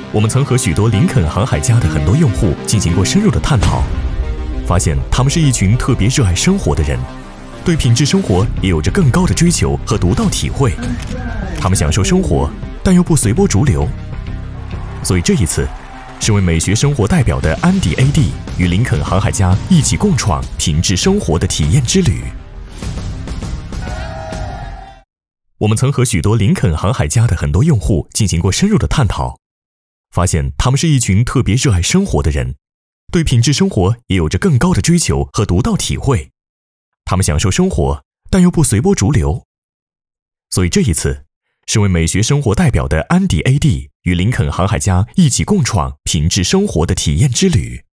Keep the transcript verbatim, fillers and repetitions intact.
我们曾和许多林肯航海家的很多用户进行过深入的探讨，发现他们是一群特别热爱生活的人，对品质生活也有着更高的追求和独到体会。他们享受生活，但又不随波逐流。所以这一次，身为美学生活代表的安迪 A D 与林肯航海家一起共创品质生活的体验之旅。我们曾和许多林肯航海家的很多用户进行过深入的探讨，发现他们是一群特别热爱生活的人，对品质生活也有着更高的追求和独到体会。他们享受生活，但又不随波逐流。所以这一次，身为美学生活代表的安迪 A D 与林肯航海家一起共创品质生活的体验之旅。